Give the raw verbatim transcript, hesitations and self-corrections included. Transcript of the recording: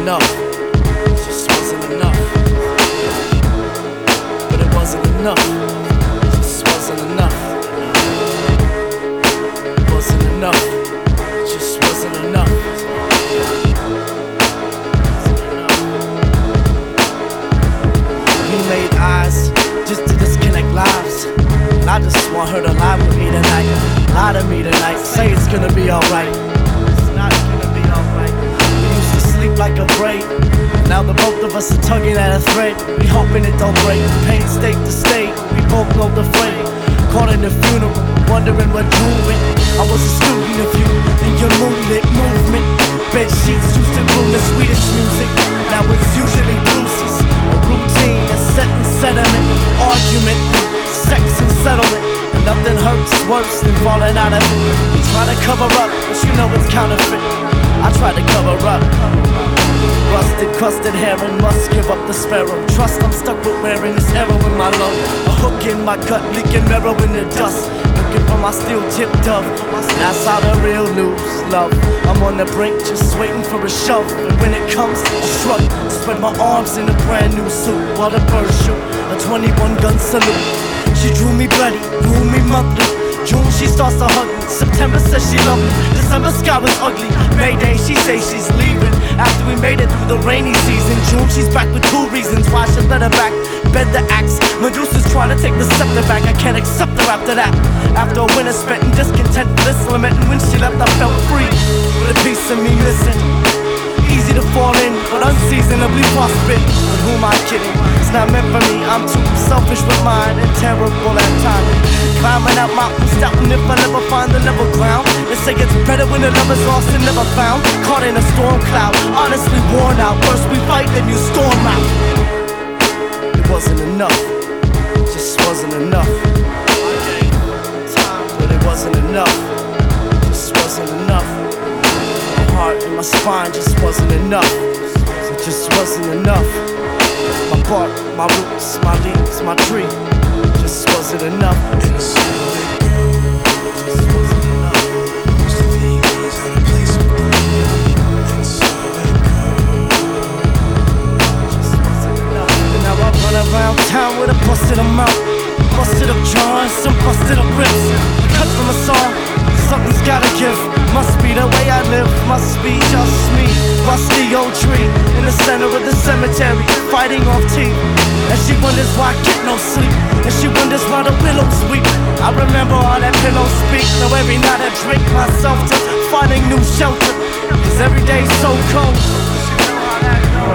enough. It just wasn't enough. But it wasn't enough. It just wasn't enough. It wasn't enough. It just wasn't enough. He made eyes just to disconnect lives. And I just want her to lie with me tonight. Lie to me tonight. Say it's gonna be alright. It's not gonna be alright. We used to sleep like a braid. Now the both of us are tugging at a thread. We hoping it don't break. Pain state to state. We both know the flame. Caught in the funeral, wondering what drew it. I was a student of you and your moonlit movement. Bed sheets used to groom the sweetest music. Now it's usually bruises, a routine, a set in sediment, argument, sex and settlement. And nothing hurts worse than falling out of it. You try to cover up, but you know it's counterfeit. I try to cover up. Rusted, crusted hair and must give up the sparrow. Trust I'm stuck with wearing this arrow in my lung. A hook in my gut, leaking marrow in the dust. Looking for my steel tip dove. That's how the real lose love. I'm on the brink, just waiting for a shove. And when it comes, I shrug. Spread my arms in a brand new suit while the birds shoot a twenty-one gun salute. She drew me bloody, drew me monthly. June she starts to hug me. September says she loved me. December sky was ugly. Mayday she says she's leaving. After we made it through the rainy season. June she's back with two reasons why I should let her back. Bed the axe. Medusa's trying to take the scepter back. I can't accept her after that. After a winter spent in discontent, bliss lamenting. When she left I felt free, with a piece of me missing. Easy to fall in, but unseasonably frostbitten. But who am I kidding? It's not meant for me. I'm too selfish with mine and terrible at times. Climbing out mountains, doubting if I'll ever find the level ground. They say it's better when the love is lost and never found. Caught in a storm cloud, honestly worn out. First we fight, then you storm out. It wasn't enough, it just wasn't enough. But it wasn't enough, it just wasn't enough. My heart and my spine just wasn't enough. It just wasn't enough. My bark, my roots, my leaves, my tree just wasn't enough. And so it goes, just wasn't enough. Used to think he's at a place of blue. And so it goes, just wasn't enough. And now I run around town with a busted amount. Busted up jaws, some busted up ribs. Cut from a song, something's gotta give. Must be the way I live, must be just me. Rusty old tree in the center of the cemetery, fighting off teeth. And she wonders why I get no sleep. And she wonders why the willows weep. I remember all that pillow speak. Now every night I drink myself to finding new shelter. Cause every day's so cold.